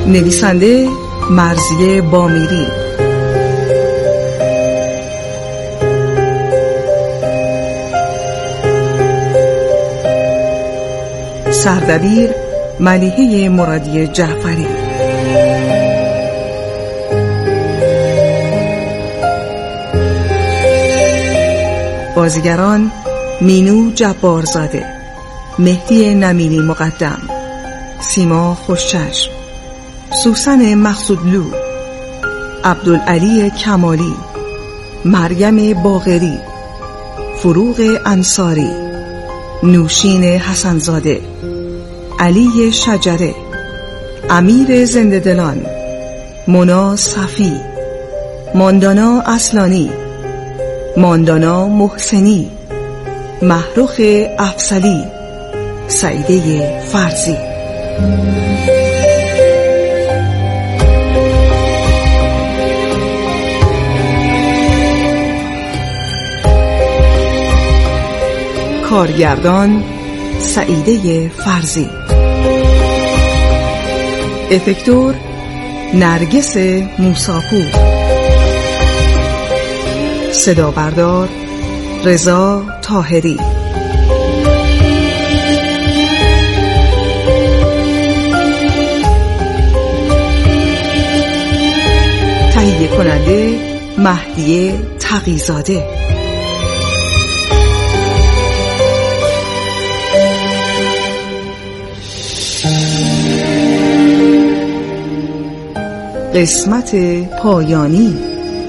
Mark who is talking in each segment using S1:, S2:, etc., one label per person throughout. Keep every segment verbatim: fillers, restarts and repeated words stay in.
S1: نویسنده مرضیه بامیری، سردبیر ملیحه مرادی جعفری، بازیگران مینو جبارزاده، مهدی نمینی مقدم، سیما خوشچشم، سوسن مقصودلو، عبدالعلی کمالی، مریم باقری، فروغ انصاری، نوشین حسنزاده، علی شجره، امیر زنده‌دلان، مونا صفی، ماندانا اصلانی، ماندانا محسنی، محروخ افسلی، سعیده فرزی. کارگردان سعیده فرزی، افکتور نرگس موساپور، صدا بردار رضا طاهری، تهیه کننده مهدیه تقی‌زاده. قسمت پایانی.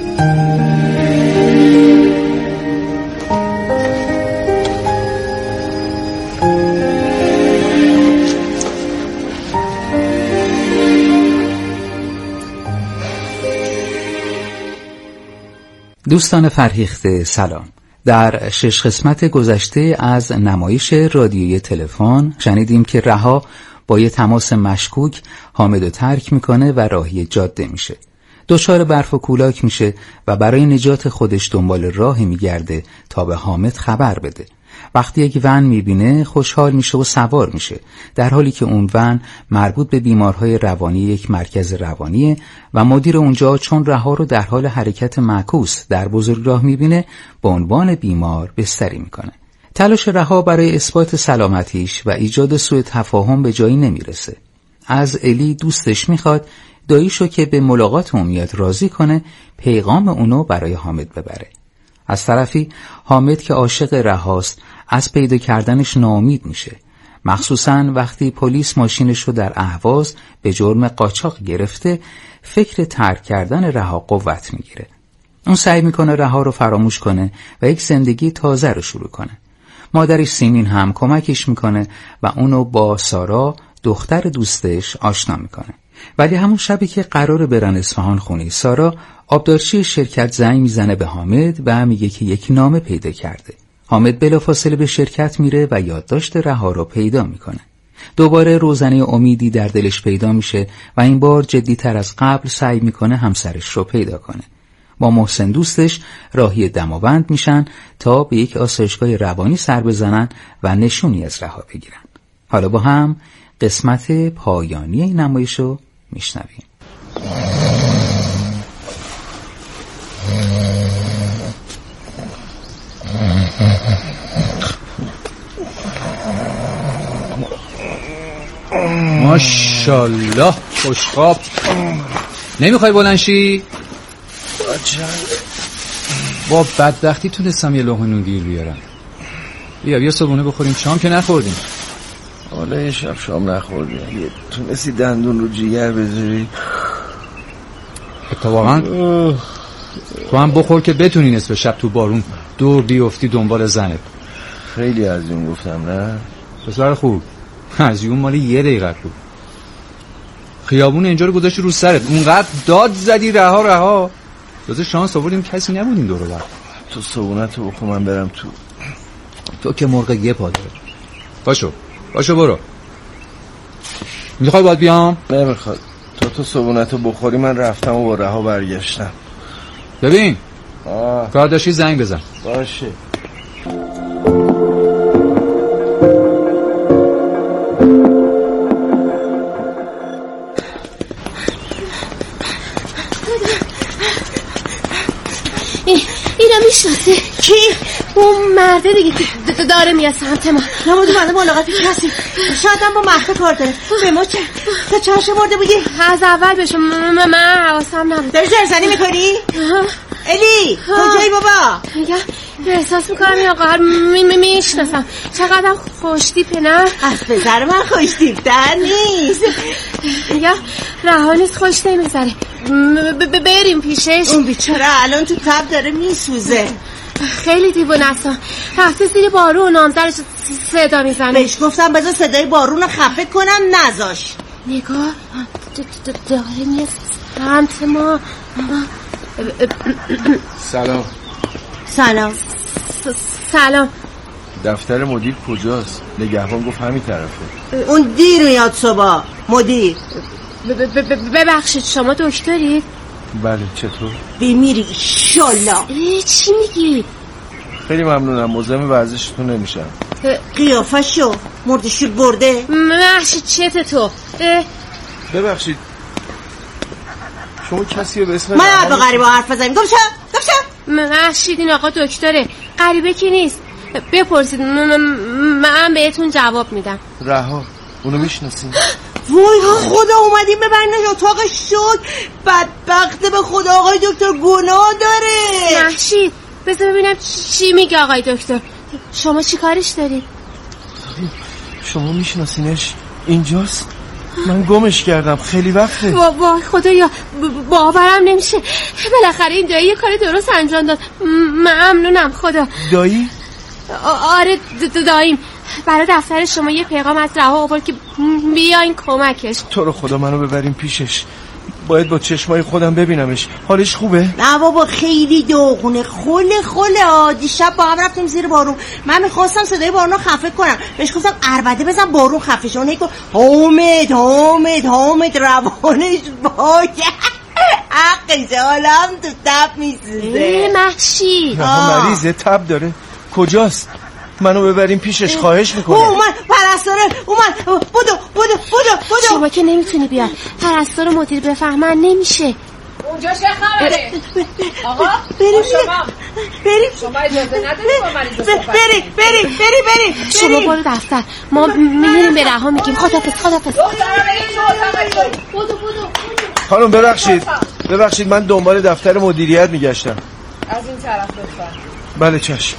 S2: دوستان فرهیخته سلام. در شش قسمت گذشته از نمایش رادیویی تلفن شنیدیم که رها با یه تماس مشکوک حامدو ترک میکنه و راهی جاده میشه. دچار برف و کولاک میشه و برای نجات خودش دنبال راهی میگرده تا به حامد خبر بده. وقتی یک ون میبینه خوشحال میشه و سوار میشه، در حالی که اون ون مربوط به بیمارهای روانی یک مرکز روانیه و مدیر اونجا چون رها رو در حال حرکت معکوس در بزرگراه میبینه به عنوان بیمار بستری میکنه. تلاش رها برای اثبات سلامتیش و ایجاد سوء تفاهم به جایی نمیرسه. از الی دوستش میخواد داییشو که به ملاقات اون میاد راضی کنه، پیغام اونو برای حامد ببره. از طرفی حامد که عاشق رهاست از پیدا کردنش ناامید میشه، مخصوصاً وقتی پلیس ماشینش رو در اهواز به جرم قاچاق گرفته. فکر ترک کردن رها قوت میگیره. اون سعی میکنه رها رو فراموش کنه و یک زندگی تازه رو شروع کنه. مادرش سیمین هم کمکش میکنه و اونو با سارا دختر دوستش آشنا میکنه. ولی همون شبی که قراره برن اصفهان خونه سارا، آبدارچی شرکت زنگ میزنه به حامد و میگه که یک نامه پیدا کرده. حامد بلافاصله به شرکت میره و یادداشت رها رو پیدا میکنه. دوباره روزنه امیدی در دلش پیدا میشه و این بار جدی‌تر از قبل سعی میکنه همسرش رو پیدا کنه. با محسن دوستش راهی دماوند میشن تا به یک آسایشگاه روانی سر بزنن و نشونی از رها بگیرن. حالا با هم قسمت پایانی این نمایش رو میشنویم.
S3: ماشاءالله خوشخواب. نمیخوای بلنشی؟ با بدبختی تونستم یه لقمه نونگیر بیارم. بیا بیا صبحونه بخوریم، شام که نخوردیم.
S4: حالا یه شب شام نخوردیم، تونستی دندون رو جیگر بذاری؟
S3: اتفاقا تو هم بخور که بتونی نصف شب تو بارون دور بیفتی دنبال زنت.
S4: خیلی از اون گفتم نه؟
S3: پسر خوب، از اون مالی یه دقیقه بود. خیابون اینجا رو گذاشتی رو سرت، اونقدر داد زدی رها رها. تازه شانس آوردیم کسی نبودیم دور و بر.
S4: تو صبونتو بخور من برم تو.
S3: تو که مرغ یه پا داره. باشو باشو برو. میخوای باید بیام؟
S4: نمیخواد. تو تو صبونتو بخوری من رفتم و با رها برگشتم.
S3: ببین آه. کار داشتی زنگ بزن.
S4: باشه.
S5: میشناسی؟
S6: کی؟
S5: اون مرده دیگه که داره میاد سمت ما.
S6: نمودی منده ملاقات کسی. شاید هم با مهد کار داره. به ما چه؟ تا چهارشه مرده بودی؟
S5: از اول بشم من حواسم نبود.
S6: داری زرزنی میکنی؟ الی کجایی بابا؟
S5: میگم احساس میکنم این آقا میشناسم. چقدر خوشتیپه نه؟
S6: از پسر من خوشتیپتر نیست.
S5: میگم رها نیست، خوش نمیذاره. بریم پیشش.
S6: اون بیچاره الان تو تب داره میسوزه.
S5: خیلی دیوونه است. رفته زیر بارون نامزدش صدا میزنه.
S6: بهش گفتم بذار صدای بارون رو خفه کنم نذاش.
S5: نگاه داره میاد سمت ما.
S4: سلام.
S6: سلام.
S5: سلام.
S4: دفتر مدیر کجاست؟ نگهبان گفت همین طرفه.
S6: اون دیر میاد صبح. مدیر
S5: ببخشید شما دکترید؟
S4: بله چطور؟
S6: بمیری ایشالله.
S5: چی میگی؟
S4: خیلی ممنونم، مزاحم ورزشتون نمیشم.
S6: قیافه شو مردشور برده.
S5: محشید چته تو؟
S4: ببخشید شما کسی به اسم
S6: من به غریبه حرف بزنیم. گم شو گم شو.
S5: محشید این آقا دکتره، غریبه کی نیست. بپرسید من بهتون جواب میدم.
S4: رها اونو میشناسین؟
S6: وای خدا اومدیم ببرنش اتاق شد. بدبخت به خدا آقای دکتر گناه داره.
S5: محشید بذار ببینم چی میگه آقای دکتر. شما چی کارش دارید؟
S4: شما میشناسینش؟ اینجاست؟ من گمش کردم خیلی وقته.
S5: وای خدایا باورم نمیشه. بالاخره این دایی یه کار درست انجام داد. ممنونم خدا.
S4: دایی؟
S5: آره داییم. برای دفتر شما یه پیغام از رها آورد که بیاین کمکش.
S4: تو رو خدا منو ببریم پیشش. باید با چشمای خودم ببینمش. حالش خوبه؟
S6: نه بابا خیلی داغونه. خله خله. دیشب با هم رفتیم زیر بارون. من میخواستم صدای بارون رو خفه کنم. بهش گفتم عربده بزن بارون خفه شه. اون هی گفت حامد حامد حامد روانش باگه. حقش حالم تو تب میسوزه.
S5: محشید
S4: رها مریضه تب داره. کجاست؟ منو ببریم پیشش خواهش میکنه.
S6: اومد پرستاره اومد. بودو بودو بودو بودو.
S5: شما که نمیتونی بیاد. پرستار مدیر بفهمن نمیشه.
S7: اونجا چه خبره؟ آقا
S6: بریم
S7: بریم. شما اجازه ندارید با مریض صحبت کنید.
S6: بریم بریم بریم بریم.
S5: شما برو دفتر. ما میریم به رها میگیم خدافظ خدافظ.
S7: بودو بودو.
S4: خانم ببخشید ببخشید من دنبال دفتر مدیریت میگشتم.
S7: از این طرف لطفا.
S4: بله چشم.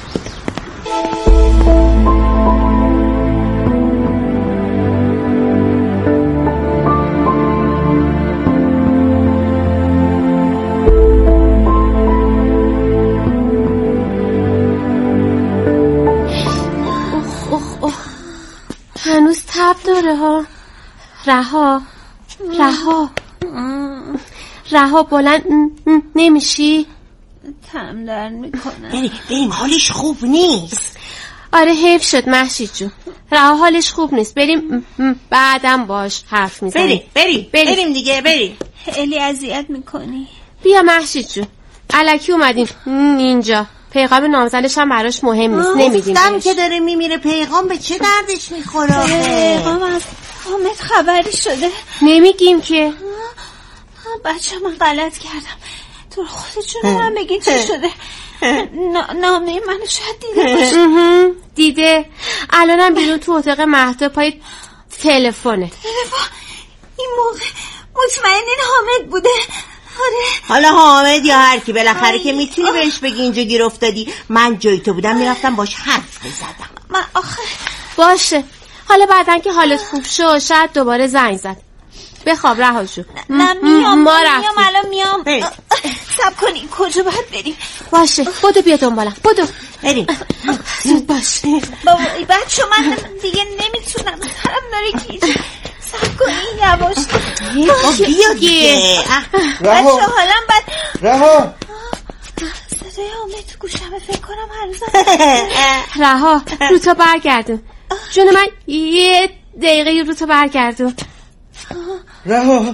S5: هنوز تب داره ها. رها رها رها بلند نمیشی؟
S8: تم در میکنم.
S6: بریم بریم حالش خوب نیست.
S5: آره حیف شد محشید جون. رها حالش خوب نیست. بریم بعدم باش حرف میزنیم.
S6: بریم بریم بریم, بریم دیگه بریم.
S8: خیلی اذیت میکنی.
S5: بیا محشید جون. الکی اومدین اینجا. پیغام نامزدش هم براش مهم نیست. نمیدیم
S6: گفتم که داره میمیره. پیغام به چه دردش میخوره؟
S8: پیغام از حامد خبری شده؟
S5: نمیگیم که.
S8: بچه من غلط کردم. تو خودتون من بگین چی شده. نامه منو شاید دیده باشه.
S5: دیده. الانم بیرون تو اتاق مهد پای تلفنه.
S8: تلفن؟ این موقع مطمئنین حامد بوده؟ آره.
S6: حالا حامد یا هر کی بالاخره که میتونی بهش بگی اینجا گیر افتادی. من جای تو بودم میرفتم باش حرف میزدم.
S8: من آخه
S5: باشه. حالا بعدن که حالت خوب شد شاید دوباره زنگ زد. بخواب رها شو.
S8: نه میام
S5: ما
S8: میام الان میام. صبر کنی کجا باید بریم؟
S5: باشه بودو بیا دنبالم بودو
S6: بریم.
S5: زود باش.
S8: بابا بچه من دیگه نمیتونم. سرم داره گیج. صبر کنی یواش.
S6: بیا دیگه.
S8: بچه حالم بد.
S4: رها
S8: صدای حامد تو گوشمه فکر کنم هنوز.
S5: رها رو تو برگردون. جون من یه دقیقه رو تو برگردون.
S4: رها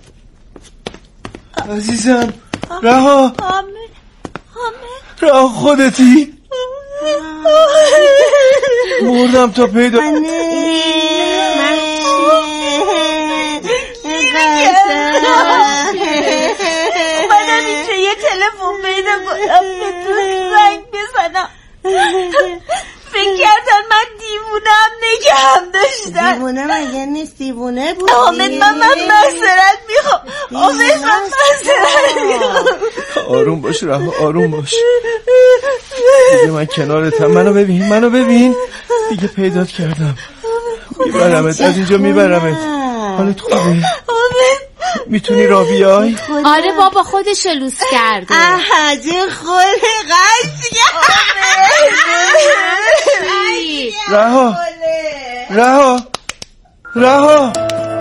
S4: عزیزم. رها
S8: حامد
S4: رها خودتی؟ مردم تا پیدا.
S8: اومدم اینجا یه تلفن پیدا کنم به تو زنگ فکر کردن من دیوونم نگهم داشتن.
S6: دیوونه مگه نیست، دیوونه بود.
S8: حامد من من معذرت میخوام. حامد من معذرت میخوام.
S4: آروم باش رها، آروم باش. دیگه من کنارتم. منو ببین، منو ببین. دیگه پیدات کردم. میبرمت از اینجا، میبرمت. حالت خوبه؟ میتونی را بیای؟
S5: آره بابا خودش لوس کرده.
S6: احجه خوله قشنگه.
S4: رها رها رها.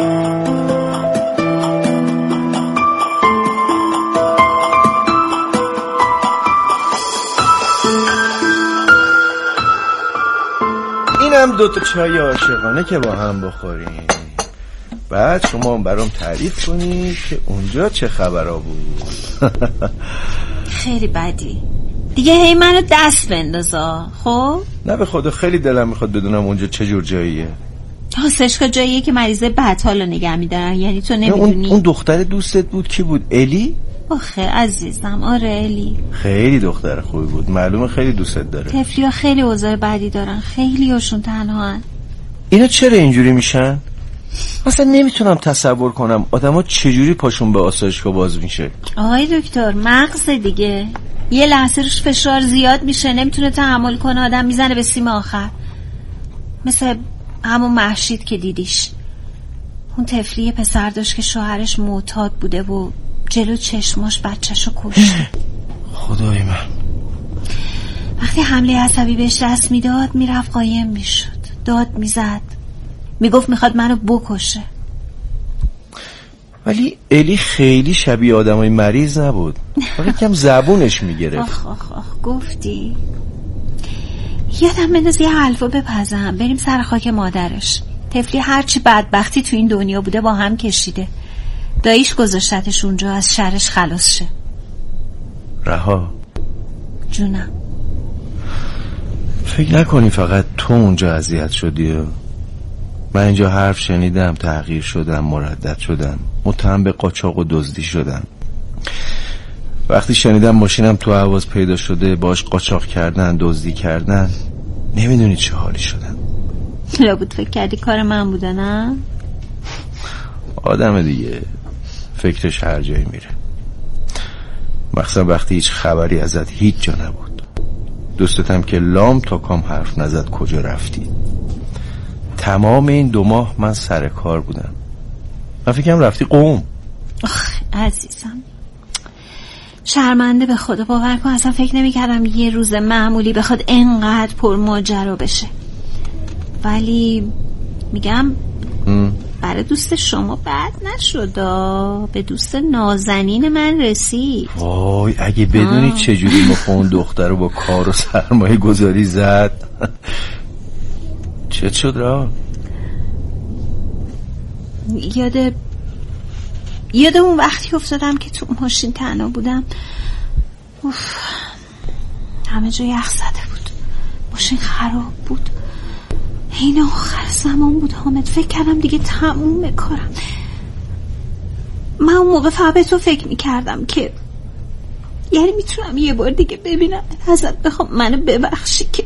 S4: اینم دوتا چای عاشقانه که با هم بخوریم، بعد شما برام تعریف کنی که اونجا چه خبرها بود.
S8: خیلی بدی دیگه، هی منو دست بندازا. خب
S4: نه به خدا خیلی دلم میخواد بدونم اونجا چه جور جاییه.
S8: حسشکا جاییه که مریضه بدحالو نگه میدارن. یعنی تو نمیدونی؟
S4: اون, اون دختر دوستت بود کی بود؟ الی؟
S8: آخه عزیزم آره الی.
S4: خیلی دختر خوبی بود، معلومه خیلی دوستت داره.
S8: طفلیا خیلی اوضاع بدی دارن، خیلی هاشون تنها هن.
S4: اینا چرا اینجوری میشن؟ اصلا نمیتونم تصور کنم آدما چجوری پاشون به آسایشگاه باز میشه.
S8: آقای دکتر مغز دیگه، یه لحظه روش فشار زیاد میشه، نمیتونه تحمل کنه، آدم میزنه به سیم آخر. مثل همون مهشید که دیدیش، اون طفلی پسر داشت که شوهرش معتاد بوده و جلو چشماش بچه‌شو کشت.
S4: خدای من.
S8: وقتی حمله عصبی بهش دست میداد میرفت قایم میشد، داد میزد، میگفت میخواد منو بکشه.
S4: ولی الی خیلی شبیه آدمای مریض نبود، فقط کم زبونش میگرفت.
S8: آخ آخ آخ گفتی. یادم بنداز یه حلوا بپزم بریم سر خاک مادرش. طفلی هرچی بدبختی تو این دنیا بوده با هم کشیده، داییش گذاشتتش اونجا از شرش خلاص شه.
S4: رها
S8: جونم،
S4: فکر نکنی فقط تو اونجا اذیت شدی. من اینجا حرف شنیدم، تغییر شدم، مردد شدم، متهم به قاچاق و دزدی شدم. وقتی شنیدم ماشینم تو حواس پیدا شده، باش قاچاق کردن، دزدی کردن، نمیدونی چه حالی شدم.
S8: لابد فکر کردی کار من بوده نه؟
S4: آدم دیگه فکرش هر جایی میره، مخصوصا وقتی هیچ خبری ازت هیچ جا نبود. دوستتم که لام تا کام حرف نزد کجا رفتی. تمام این دو ماه من سر کار بودم، من فکرم رفتی قم.
S8: آخ عزیزم شرمنده به خدا، باور کن اصلا فکر نمی کردم یه روز معمولی بخواد انقدر پر ماجرا بشه. ولی میگم ام. برای دوست شما بد نشد، به دوست نازنین من رسید.
S4: وای اگه بدونی چجوری مخون دختر رو با کار و سرمایه گذاری زد. چه شد را؟
S8: یاد یاد اون وقتی افتادم که تو ماشین تنها بودم. اوف. همه جا یخ زده بود، ماشین خراب بود، این آخر زمان بود. حامد فکر کردم دیگه تموم کارم. من اون موقع فقط به تو فکر میکردم که یعنی میتونم یه بار دیگه ببینم، ازت بخوام منو ببخشی که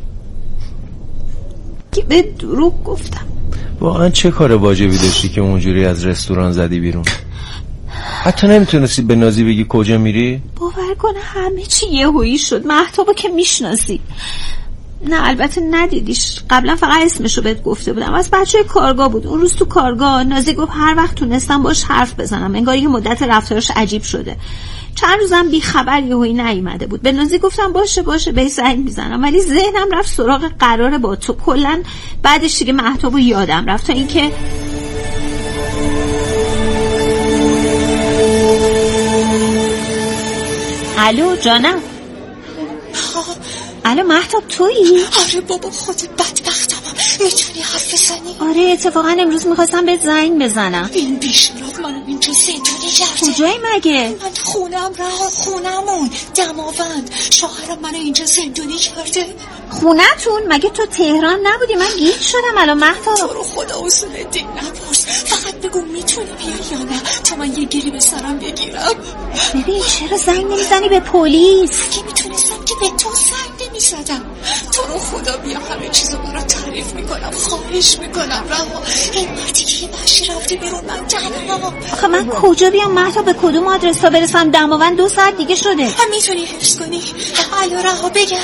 S8: که به دروغ گفتم.
S4: واقعا چه کار واجبی داشتی که اونجوری از رستوران زدی بیرون؟ حتی نمیتونستی به نازی بگی کجا میری؟
S8: باور کن همه چی یهویی شد. مهتابو که میشناسی. نه البته ندیدیش، قبلا فقط اسمشو بهت گفته بودم، از بچه کارگاه بود. اون روز تو کارگاه نازی گفت هر وقت تونستم باش حرف بزنم، انگاری که مدت رفتارش عجیب شده. چند روزم بی خبر یهویی نیومده بود. به نازی گفتم باشه باشه به زنگ میزنم، ولی ذهنم رفت سراغ قراره با تو. کلا بعدش دیگه مهتابو یادم رفت تا اینکه الو جانم. الو مهتاب تویی؟
S9: آره بابا خودت بدبختم، میتونی حرف بزنی؟
S8: آره اتفاقا امروز میخواستم به زنگ بزنم.
S9: این بیشرف منو اینجا زندونی کرده.
S8: کجایی مگه؟
S9: من خونم رها، خونمون دماوند. شوهرم منو اینجا زندونی کرده.
S8: خونتون؟ مگه تو تهران نبودی؟ من گیج شدم الان مهتاب.
S9: تو رو خدا اصول دین نپرس، فقط بگو میتونی بیای یا نه تا من یه گیری به سرم بگیرم.
S8: ببین چرا زنگ نمیزنی به پلیس؟
S9: اگه میتونستم که به تو زنگ نمیزنم. زدم. تو رو خدا بیا همه چیزو برات تعریف میکنم، خواهش میکنم رها. این دیگه وحشی رفته بیرون، من تنها.
S8: آخه من کجا بیام مهتاب؟ به کدوم آدرس تا برسم دماوند؟ دو ساعت دیگه شده.
S9: هم میتونی حفظ کنی؟ الو رها بگم.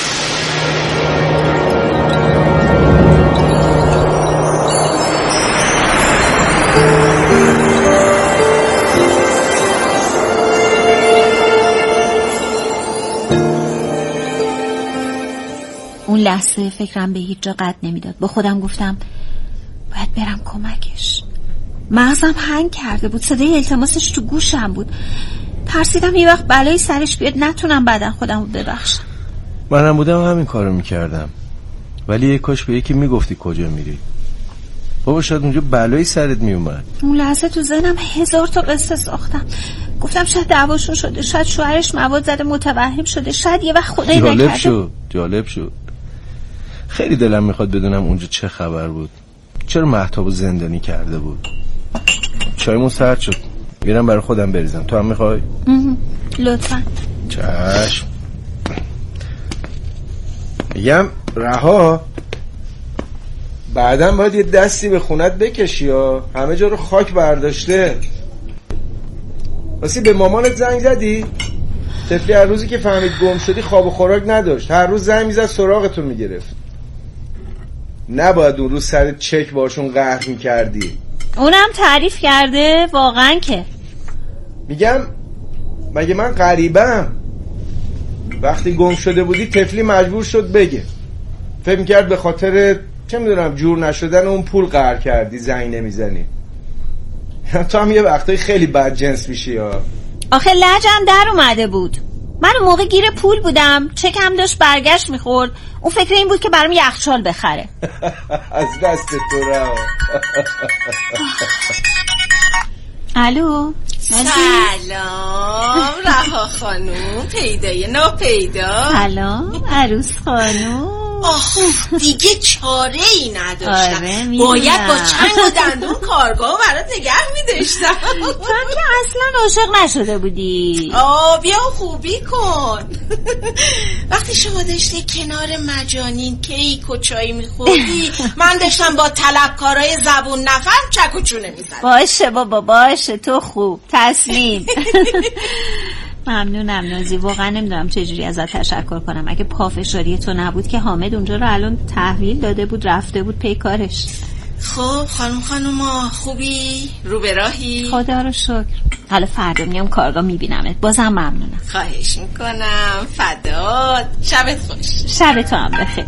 S8: اون لحظه فکرم به هیچ جا قد نمیداد. با خودم گفتم باید برم کمکش. مغزم هنگ کرده بود، صدای التماسش تو گوشم بود. ترسیدم یه وقت بلایی سرش بیاد نتونم بعدن خودم رو ببخشم.
S4: منم بودم همین کارو میکردم، ولی یه کاش به یکی میگفتی کجا میری. بابا شاید اونجا بلایی سرت میومد.
S8: اون لحظه تو ذهنم هزار تا قصه ساختم. گفتم شاید دعواشون شده، شاید شوهرش مواد زده متوهم شده، شاید یه وقت خدایی نکرده.
S4: جالب شد جالب شد خیلی دلم میخواد بدونم اونجا چه خبر بود، چرا مهتابو زندانی کرده بود. چایمون سرد شد، میرم برای خودم بریزم. تو هم میخوای؟
S8: لطفا.
S4: چشم. میگم رها بعدم باید یه دستی به خونت بکشی یا همه جا رو خاک برداشته. واسه به مامانت زنگ زدی؟ طفلی هر روزی که فهمید گم شدی خواب و خوراک نداشت، هر روز زنگ میزد سراغتو میگرفت. نباید اون روز سر چک باشون قهر میکردی.
S8: اونم تعریف کرده واقعا که.
S4: میگم مگه من غریبم؟ وقتی گم شده بودی طفلی مجبور شد بگه. فکر میکرد به خاطر چه میدونم جور نشدن اون پول قهر کردی زنگ نمیزنی. تو هم یه وقتایی خیلی بد جنس میشی ها.
S8: آخه لجم در اومده بود. من اون موقع گیر پول بودم، چکم داشت برگشت میخورد. اون فکر این بود که برام یخچال بخره.
S4: از دست تو رها.
S8: الو
S7: سلام رها خانوم، پیدای ناپیدا.
S8: سلام عروس خانوم.
S7: آخ دیگه چاره ای نداشتم.
S8: آره
S7: باید با چنگ و دندون کارگاه برات نگه میداشتم.
S8: تو هم که اصلا عاشق نشده بودی.
S7: آه بیا خوبی کن. وقتی شما داشتی کنار مجانین کیک و چای میخوردی، من داشتم با طلبکارای زبون نفهم چک و چونه میزدم.
S8: باشه بابا باشه، تو خوب تسلیم. ممنونم نازی، واقعا نمیدونم چجوری ازت تشکر کنم. اگه پافشاری تو نبود که حامد اونجا رو الان تحویل داده بود رفته بود پی کارش.
S7: خب خانم خانوما خوبی؟ رو به راهی؟
S8: خدا رو شکر. حالا فردا میام کارگاه میبینمت. بازم ممنونم.
S7: خواهش میکنم. فدات. شبت خوش.
S8: شب تو هم بخیر.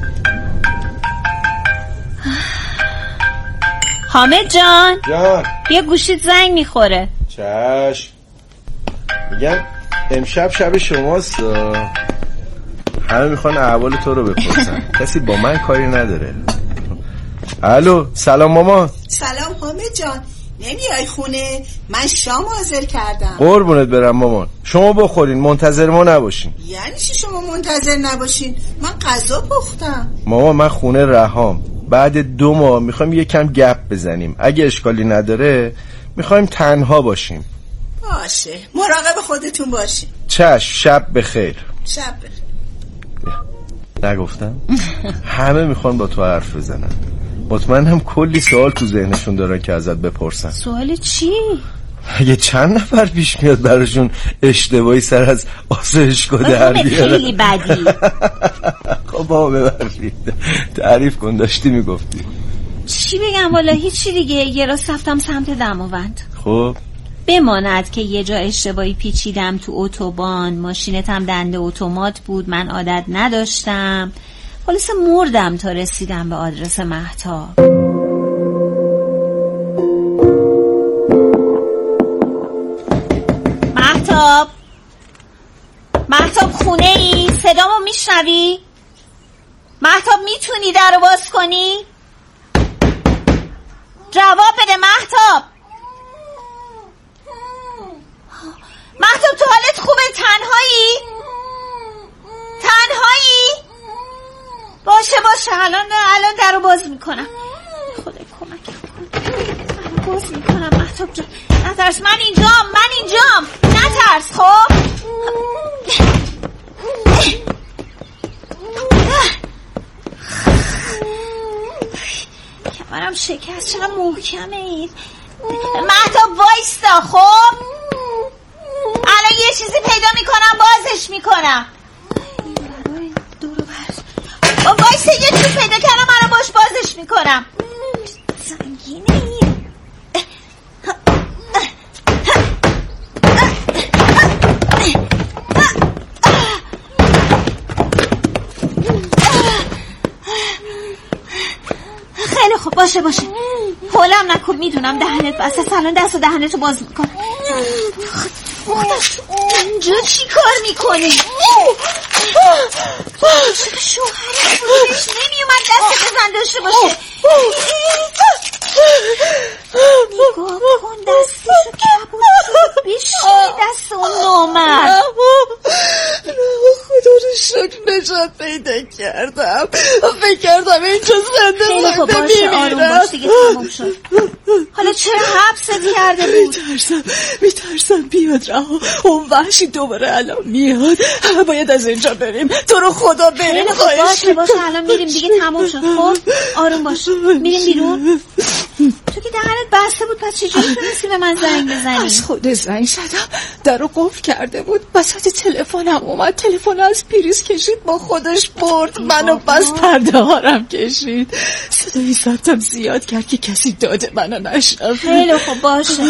S8: حامد جان
S4: جان
S8: بیا گوشیت زنگ میخوره.
S4: چشم. میگم امشب شب شماست، همه میخوان احوال تو رو بپرسن. کسی با من کاری نداره. الو سلام مامان.
S10: سلام حامد جان، نمیای خونه؟ من شام حاضر کردم.
S4: قربونت برم مامان، شما بخورین منتظر ما نباشین.
S10: یعنی چی شما منتظر نباشین؟ من غذا پختم.
S4: مامان من خونه رهام، بعد دو ماه میخوایم یه کم گپ بزنیم. اگه اشکالی نداره میخوایم تنها باشیم.
S10: باشه مراقب خودتون باشین.
S4: چشم. شب بخیر.
S10: شب بخیر.
S4: نگفتم؟ همه میخوان با تو حرف بزنن. مطمئنم کلی سوال تو ذهنشون دارن که ازت بپرسن.
S8: سوال چی؟
S4: یه چند نفر پیش میاد براشون اشتباهی سر از آسایشگاه در بیارن.
S8: خیلی بدی.
S4: خب بابا ببخشید، تعریف کن، داشتی میگفتی.
S8: چی بگم والا هیچی دیگه. یه راست رفتم سمت دماوند.
S4: خب
S8: بماند که یه جا اشتباهی پیچیدم تو اتوبان، ماشینتم دنده اتومات بود، من عادت نداشتم. خلاص مردم تا رسیدم به آدرس مهتاب. مهتاب مهتاب خونه ای؟ صدامو میشنوی؟ مهتاب میتونی درو باز کنی؟ جواب بده مهتاب. مهتاب تو حالت خوبه؟ تنهایی؟ تنهایی؟ باشه باشه الان الان درو باز میکنم. خدا کمکم کن. درو باز میکنم مهتاب جان. نترس، من اینجام من اینجام نترس. خب منم شکست. چقدر محکمه این. مهتاب وایستا. خب الان یه چیزی پیدا میکنم بازش میکنم. وایستا یه چیز پیدا کردم الان باش بازش میکنم. زنگینه این. خیلی خوب باشه باشه. حولم نکن. میدونم دهنت بسته. الان دست و دهنتو باز میکنم. اینجا چی کار میکنی؟ شوهرت خودش نمیومد دست بزن داشته باشه. نگاه کن دستشو کبود شد. بشینی دست اون نامرد.
S9: خدا رو شکر نجات پیدا کردم. فکر کردم اینجا زنده
S8: خیلی خوب باشه آروم باش دیگه تموم شد. حالا چرا حبست کرده بود؟
S9: میترسم میترسم بیاد رها. اون وحشی دوباره الان میاد. باید از اینجا بریم. تو رو خدا بریم.
S8: خیلی خوب باشه باشه الان میریم دیگه تموم شد. خب آروم باش. میریم بیرون. تو که دهنت بسته بود پس چجوری تونستی به من زنگ بزنی؟
S9: از خود زنگ زدم. درو قفل کرده بود. وسط تلفنم اومد. تلفن از پریز کشید با خودش برد. منو بس پرده هارم کشید. صدای زدم زیاد کرد که کسی داده منو نشنوه.
S8: خیلی خوب باشه.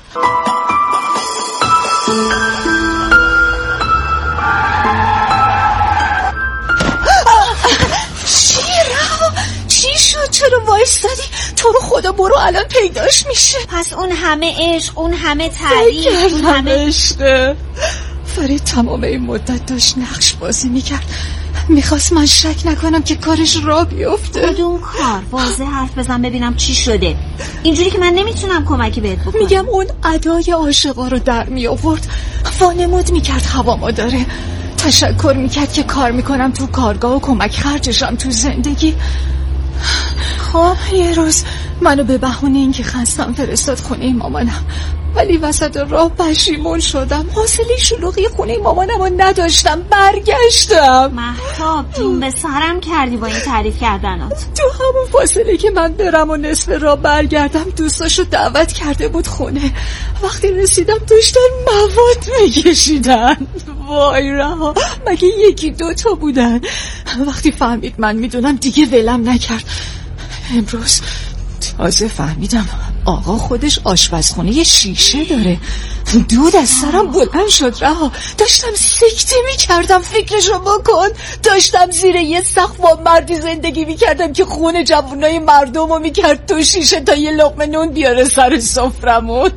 S9: چی رها؟ چی شد؟ چرا وایستادی؟ تو رو خدا برو الان پیداش میشه.
S8: پس اون همه عشق، اون همه تعریف، اون همه
S9: عشقه. فرید تمام این مدت داشت نقش بازی میکرد. میخواست من شک نکنم که کارش را بیفته.
S8: کدوم کار؟ واضح حرف بزن ببینم چی شده. اینجوری که من نمیتونم کمکی بهت بکنم.
S9: میگم اون ادای عاشقا رو در می آورد. وانمود میکرد هوا داره. تشکر میکرد که کار میکنم تو کارگاه و کمک خرجشم تو زندگی. خب یه روز منو به بهونه اینکه خستم فرستاد خونه مامانم. ولی وسط راه پشیمون شدم. حاصلی شلوغی خونه مامانم رو نداشتم. برگشتم.
S8: مهتاب جون به سرم کردی با این تعریف کردنات.
S9: تو همون فاصله که من برم و نصف راه برگردم دوستاشو دعوت کرده بود خونه. وقتی رسیدم داشتن مواد میکشیدن. وای رها مگه یکی دوتا بودن. وقتی فهمید من میدونم دیگه ولم نکرد. امروز تازه فهمیدم آقا خودش آشپزخونه یه شیشه داره. دود از سرم بلند شد رها. داشتم سکته میکردم. فکرشو بکن. داشتم زیر یه سقف با مردی زندگی میکردم که خون جوونای مردمو میکرد تو شیشه تا یه لقمه نون بیاره سر سفرمون.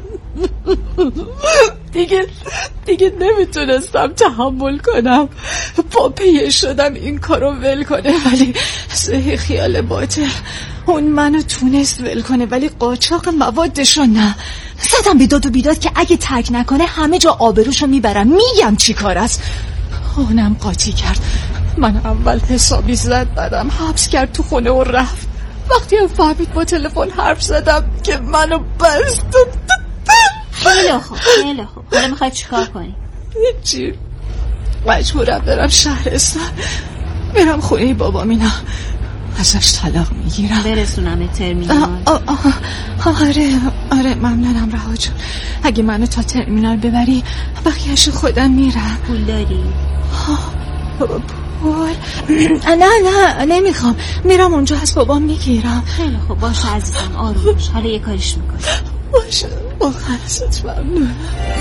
S9: دیگه دیگه نمیتونستم تحمل کنم. با پیه شدم این کارو ول کنه ولی سه خیال باطل. اون منو تونست ول کنه ولی قاچاق موادشو نه. زدم بیداد و بیداد که اگه ترک نکنه همه جا آبروشو میبرم. میگم چی کار است. اونم قاطی کرد. من اول حسابی زد بعدم حبس کرد تو خونه و رفت. وقتی هم فهمید با تلفن حرف زدم که منو بست.
S8: خیلی خوب خیلی خوب. حالا میخوای چیکار کنی؟
S9: هیچی. مجبورم برم شهرستان. برم خونه بابام اینا ازش طلاق میگیرم.
S8: برسونم ترمینال.
S9: آه آه آه آره آره ممنونم رها جون. اگه منو تا ترمینال ببری بقیه‌شو خودم میرم.
S8: پول داری؟
S9: پول؟ نه نه نمیخوام. میرم اونجا از بابام میگیرم.
S8: خیلی خوب باشه عزیزم آروم باش. حالا یه کاریش میکنی.
S9: باشه واقعا ازت ممنونم.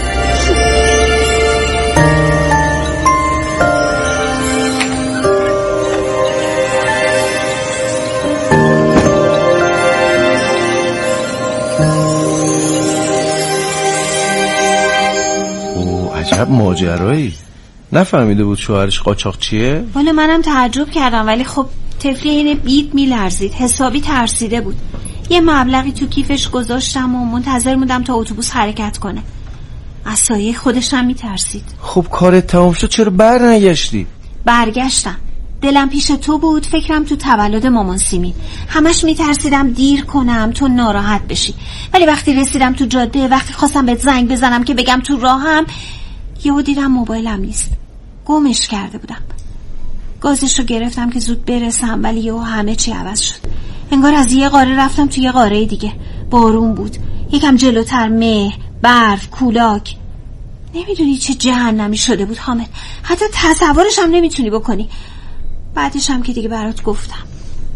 S4: عجب ماجرایی. نفهمیده بود شوهرش قاچاق چیه؟
S8: والا منم تعجب کردم ولی خب طفلی این بید میلرزید. حسابی ترسیده بود. یه مبلغی تو کیفش گذاشتم و منتظر بودم تا اتوبوس حرکت کنه. از سایه خودش هم میترسید.
S4: خب کارت تمام شد چرا بر نگشتی؟
S8: برگشتم. دلم پیش تو بود. فکرم تو تولد مامان سیمین. همش میترسیدم دیر کنم تو ناراحت بشی. ولی وقتی رسیدم تو جاده وقتی خواستم بهت زنگ بزنم که بگم تو راهم یهو دیدم موبایلم نیست. گمش کرده بودم. گازش رو گرفتم که زود برسم ولی یهو همه چی عوض شد. انگار از یه قاره رفتم توی یه قاره دیگه. بارون بود، یکم جلوتر مه، برف، کولاک. نمیدونی چه جهنمی شده بود حامد، حتی تصورش هم نمیتونی بکنی. بعدش هم که دیگه برات گفتم.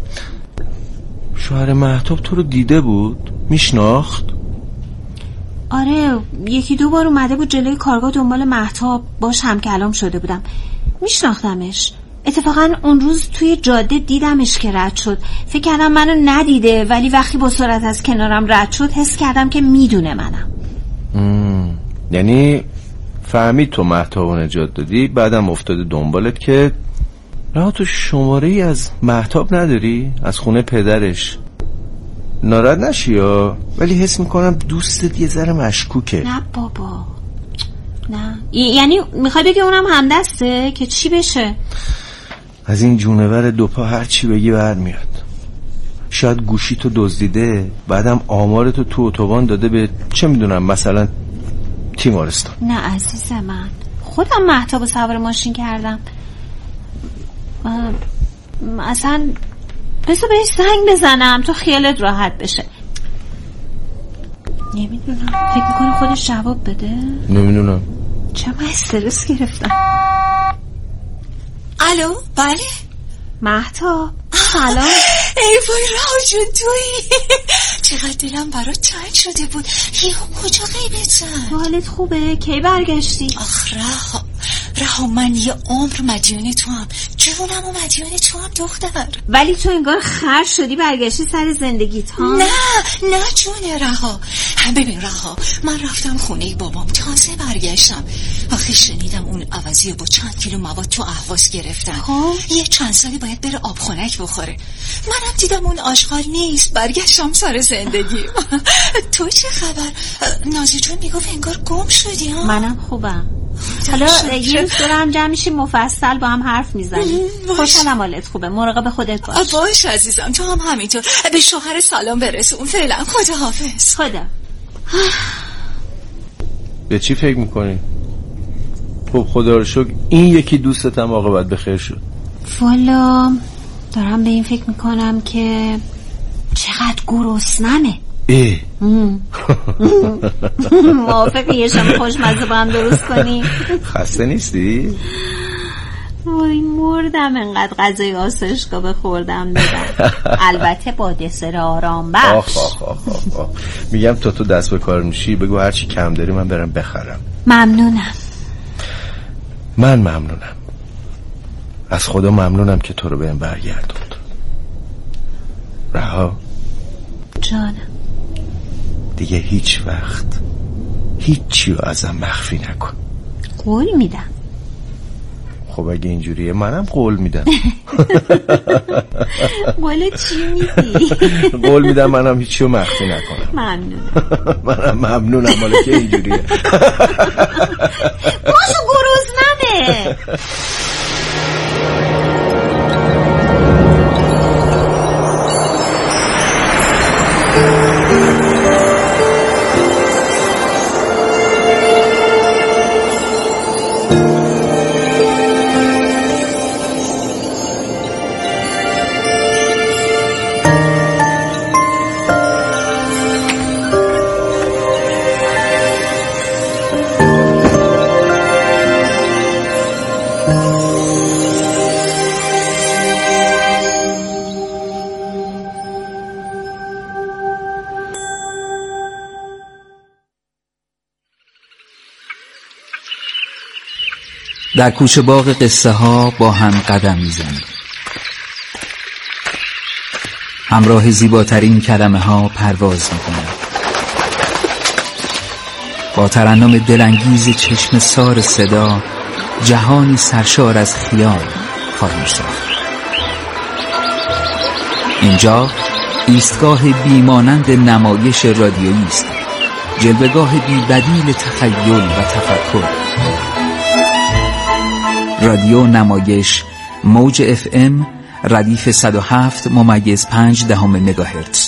S4: شوهر مهتاب تو رو دیده بود؟ میشناخت؟
S8: آره، یکی دو بار اومده بود جلوی کارگاه دنبال مهتاب، باش هم کلام شده بودم. میشناختمش. اتفاقا اون روز توی جاده دیدمش که رد شد. فکر کردم منو ندیده، ولی وقتی با سرعت از کنارم رد شد حس کردم که میدونه منم.
S4: مم. یعنی فهمید تو مهتاب نجات دادی، بعدم افتاده دنبالت که رها. تو شماره ای از مهتاب نداری؟ از خونه پدرش؟ ناراحت نشی یا، ولی حس میکنم دوستت یه ذره مشکوکه.
S8: نه بابا، نه. یعنی میخوای بگی اونم همدسته که چی بشه؟
S4: از این جونور دوپا هر چی بگی برمیاد. شاید گوشی تو دزدیده، بعدم آمارتو تو اتوبان داده به چه میدونم مثلا تیمارستان.
S8: نه عزیز من، خودم مهتاب سوار ماشین کردم. اصلا بذار بهش زنگ بزنم تو خیالت راحت بشه. نمیدونم، فکر میکنه خودش جواب بده.
S4: نمیدونم،
S8: چه من استرس گرفتم.
S7: الو، بله
S8: مهتاب، سلام.
S7: ای وای رها جون، تویی؟ چقدر دلم برات تنگ شده بود. یهو کجا غیبت زد؟
S8: حالت خوبه؟ کی برگشتی؟
S7: آخ رها، رها من یه عمر مدیون تو هم، جونم و مدیون تو هم دختر.
S8: ولی تو انگار خر شدی برگشتی سر زندگیت ها؟
S7: نه نه جون رها. ببین رها، من رفتم خونه بابام، تازه برگشتم. آخه شنیدم اون عوضی با چند کیلو مواد تو اهواز گرفتن.
S8: خب
S7: یه چند سالی باید بره آبخونک بخوره. منم دیدم اون آشغال نیست، برگشتم سر زندگی. تو چه خبر؟ نازی جون میگفت انگار گم شدی ها؟
S8: منم خوبم. حالا یه روز دور هم جمع میشیم مفصل با هم حرف میزنیم. خوشحالم حالت خوبه، مراقب خودت باش.
S7: باش عزیزم، تو هم همینطور. به شوهر سلام برسون. فعلا خداحافظ.
S8: خدا.
S4: به چی فکر میکنی؟ خب خدا رو شکر این یکی دوستت هم عاقبت به خیر شد.
S8: والا دارم به این فکر میکنم که چقدر گرسنمه.
S4: ای
S8: موافقی یه شام خوشمزه با هم درست کنی؟
S4: خسته نیستی؟
S8: وای مردم انقدر غذای آسایشگاه بخوردم دادم. البته با دسر آرام بخش.
S4: آخ آخ آخ آخ آخ. میگم تا تو دست به کار میشی بگو هرچی کم داری من برم بخرم.
S8: ممنونم.
S4: من ممنونم، از خدا ممنونم که تو رو بهم برگردوند. رها
S8: جانم،
S4: دیگه هیچ وقت هیچی رو ازم مخفی نکن.
S8: قول میدم.
S4: خب اگه اینجوریه منم قول میدم.
S8: قول چی میدی؟
S4: قول میدم منم هیچی رو مخفی نکنم.
S8: ممنونم.
S4: منم ممنونم حالا که اینجوریه.
S8: باشو گرسنمه.
S2: در کوچه باغ قصه ها با هم قدم میزنیم. همراه زیباترین کلمه ها پرواز میکنیم. با ترنم دلانگیز چشم سار صدا جهانی سرشار از خیال خواهیم ساخت. اینجا ایستگاه بیمانند نمایش رادیویی است، جلوه‌گاه بی‌بدیل تخیل و تفکر. رادیو نمایش موج اف ام ردیف صد و هفت ممیز پنج دهم مگاهرتز.